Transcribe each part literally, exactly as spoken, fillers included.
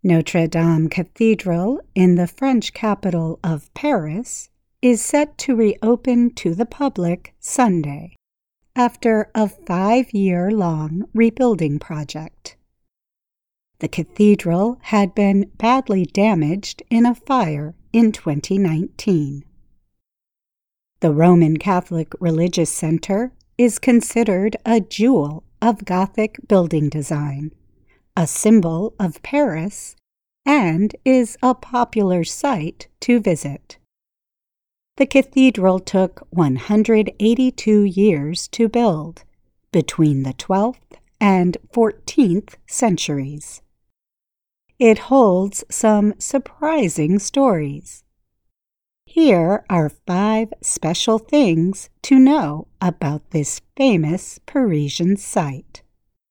Notre Dame Cathedral in the French capital of Paris is set to reopen to the public Sunday after a five-year-long rebuilding project. The cathedral had been badly damaged in a fire in twenty nineteen. The Roman Catholic Religious Center is considered a jewel of Gothic building design, a symbol of Paris, and is a popular site to visit. The cathedral took one hundred eighty-two years to build, between the twelfth and fourteenth centuries. It holds some surprising stories. Here are five special things to know about this famous Parisian site.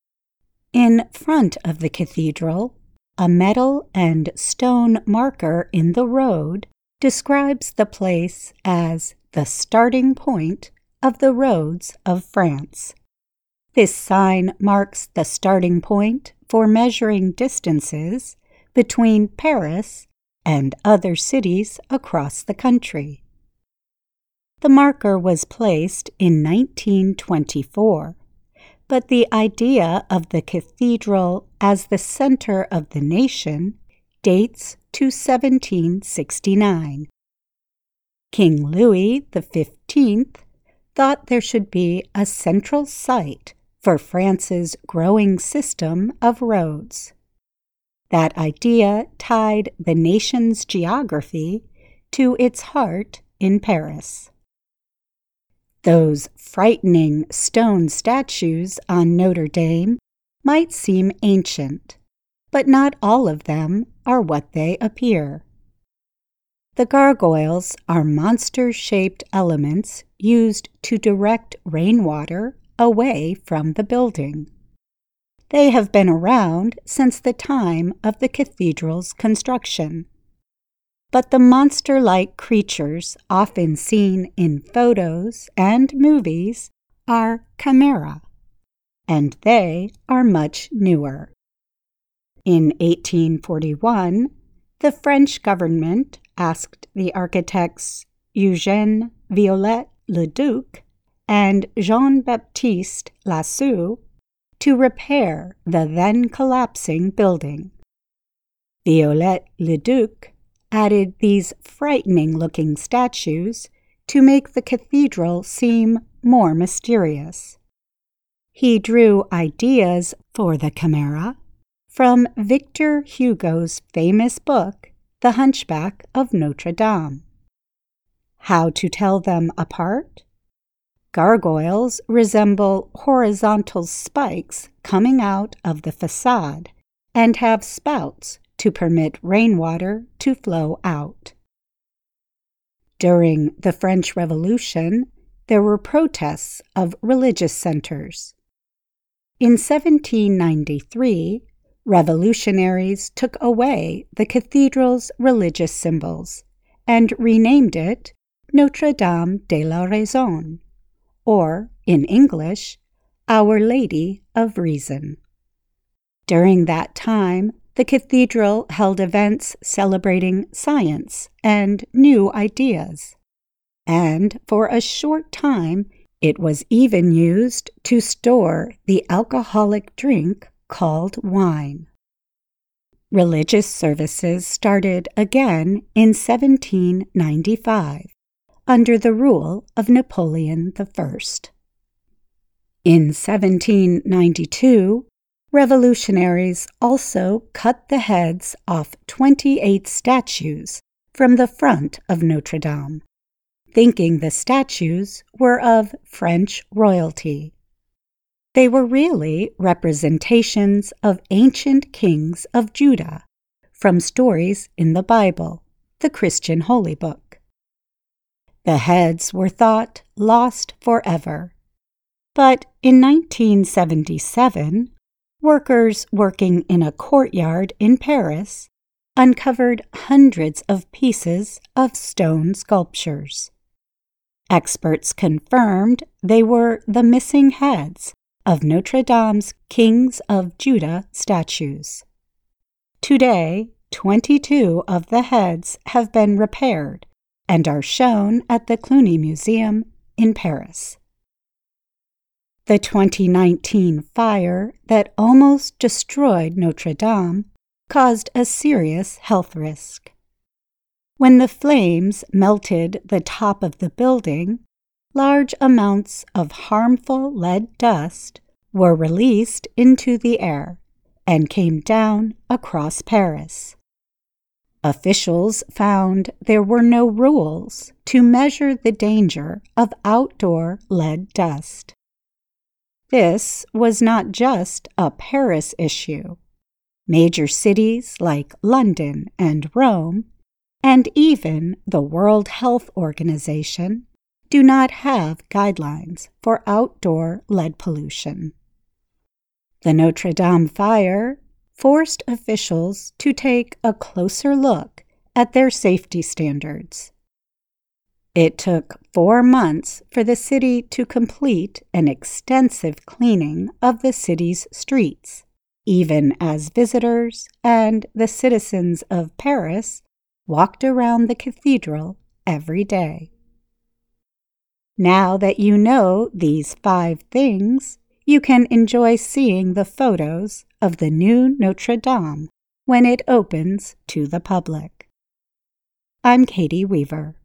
In front of the cathedral, a metal and stone marker in the road describes the place as the starting point of the roads of France. This sign marks the starting point for measuring distances between Paris and other cities across the country. The marker was placed in nineteen twenty-four, but the idea of the cathedral as the center of the nation dates to seventeen sixty-nine. King Louis the Fifteenth thought there should be a central site for France's growing system of roads. That idea tied the nation's geography to its heart in Paris. Those frightening stone statues on Notre Dame might seem ancient, but not all of them are what they appear. The gargoyles are monster-shaped elements used to direct rainwater away from the building. They have been around since the time of the cathedral's construction. But the monster-like creatures often seen in photos and movies are chimera, and they are much newer. In eighteen forty-one, the French government asked the architects Eugène Viollet-le-Duc and Jean-Baptiste Lassault to repair the then-collapsing building. Viollet-le-Duc added these frightening-looking statues to make the cathedral seem more mysterious. He drew ideas for the chimera from Victor Hugo's famous book, The Hunchback of Notre Dame. How to tell them apart? Gargoyles resemble horizontal spikes coming out of the facade and have spouts to permit rainwater to flow out. During the French Revolution, there were protests of religious centers. In seventeen ninety-three, revolutionaries took away the cathedral's religious symbols and renamed it Notre Dame de la Raison, or, in English, Our Lady of Reason. During that time, the cathedral held events celebrating science and new ideas, and for a short time it was even used to store the alcoholic drink called wine. Religious services started again in seventeen ninety-five, under the rule of Napoleon the First. In seventeen ninety-two, revolutionaries also cut the heads off twenty-eight statues from the front of Notre Dame, thinking the statues were of French royalty. They were really representations of ancient kings of Judah from stories in the Bible, the Christian holy book. The heads were thought lost forever, but in nineteen seventy-seven, workers working in a courtyard in Paris uncovered hundreds of pieces of stone sculptures. Experts confirmed they were the missing heads of Notre Dame's Kings of Judah statues. Today, twenty-two of the heads have been repaired and are shown at the Cluny Museum in Paris. The twenty nineteen fire that almost destroyed Notre Dame caused a serious health risk. When the flames melted the top of the building, large amounts of harmful lead dust were released into the air and came down across Paris. Officials found there were no rules to measure the danger of outdoor lead dust. This was not just a Paris issue. Major cities like London and Rome, and even the World Health Organization, do not have guidelines for outdoor lead pollution. The Notre Dame fire forced officials to take a closer look at their safety standards. It took four months for the city to complete an extensive cleaning of the city's streets, even as visitors and the citizens of Paris walked around the cathedral every day. Now that you know these five things, you can enjoy seeing the photos of the new Notre Dame when it opens to the public. I'm Katie Weaver.